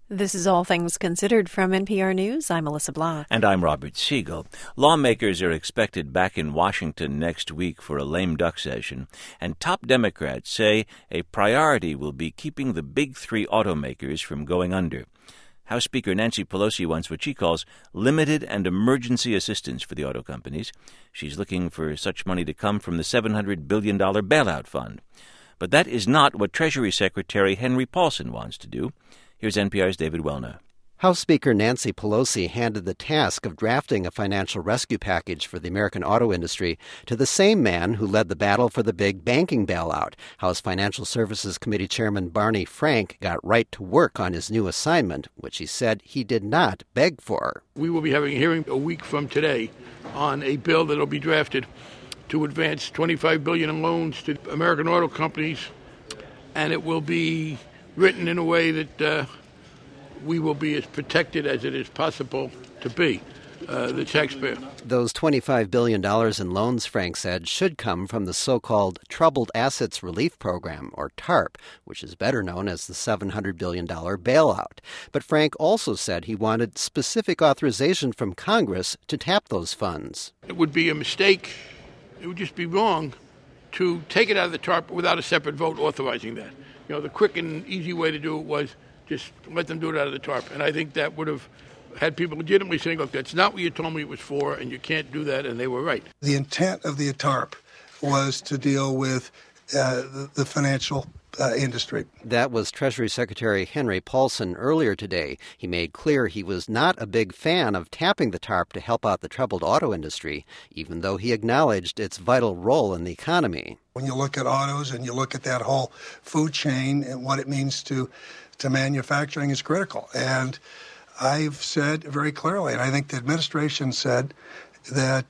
This is All Things Considered from NPR News. I'm Melissa Blah. And I'm Robert Siegel. Lawmakers are expected back in Washington next week for a lame duck session, and top Democrats say a priority will be keeping the big three automakers from going under. House Speaker Nancy Pelosi wants what she calls limited and emergency assistance for the auto companies. She's looking for such money to come from the $700 billion bailout fund. But that is not what Treasury Secretary Henry Paulson wants to do. Here's NPR's David Welner. House Speaker Nancy Pelosi handed the task of drafting a financial rescue package for the American auto industry to the same man who led the battle for the big banking bailout. House Financial Services Committee Chairman Barney Frank got right to work on his new assignment, which he said he did not beg for. We will be having a hearing a week from today on a bill that will be drafted to advance $25 billion in loans to American auto companies, and it will be written in a way that we will be as protected as it is possible to be, the taxpayer. Those $25 billion in loans, Frank said, should come from the so-called Troubled Assets Relief Program, or TARP, which is better known as the $700 billion bailout. But Frank also said he wanted specific authorization from Congress to tap those funds. It would be a mistake, it would just be wrong to take it out of the TARP without a separate vote authorizing that. You know, the quick and easy way to do it was just let them do it out of the TARP. And I think that would have had people legitimately saying, look, that's not what you told me it was for, and you can't do that, and they were right. The intent of the TARP was to deal with the financial industry. That was Treasury Secretary Henry Paulson earlier today. He made clear he was not a big fan of tapping the TARP to help out the troubled auto industry, even though he acknowledged its vital role in the economy. When you look at autos and you look at that whole food chain and what it means to manufacturing is critical. And I've said very clearly, and I think the administration said that,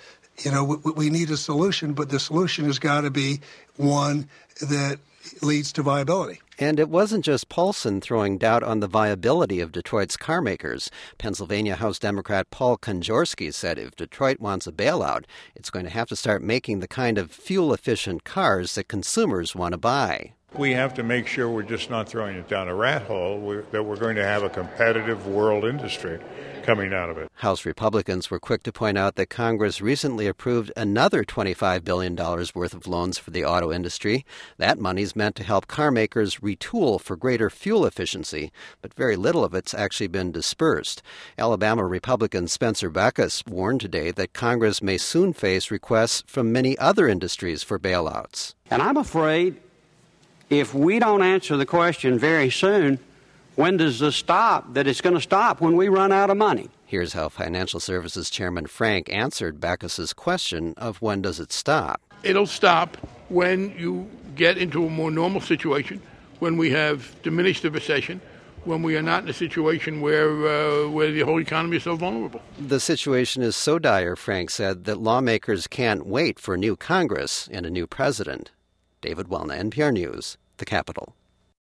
we need a solution, but the solution has got to be one that leads to viability. And it wasn't just Paulson throwing doubt on the viability of Detroit's car makers. Pennsylvania House Democrat Paul Konjarsky said if Detroit wants a bailout, it's going to have to start making the kind of fuel-efficient cars that consumers want to buy. We have to make sure we're just not throwing it down a rat hole, that we're going to have a competitive world industry coming out of it. House Republicans were quick to point out that Congress recently approved another $25 billion worth of loans for the auto industry. That money's meant to help car makers retool for greater fuel efficiency, but very little of it's actually been dispersed. Alabama Republican Spencer Backus warned today that Congress may soon face requests from many other industries for bailouts. And I'm afraid if we don't answer the question very soon, when does this stop, that it's going to stop when we run out of money. Here's how Financial Services Chairman Frank answered Backus's question of when does it stop. It'll stop when you get into a more normal situation, when we have diminished the recession, when we are not in a situation where the whole economy is so vulnerable. The situation is so dire, Frank said, that lawmakers can't wait for a new Congress and a new president. David Welner, NPR News, the Capitol.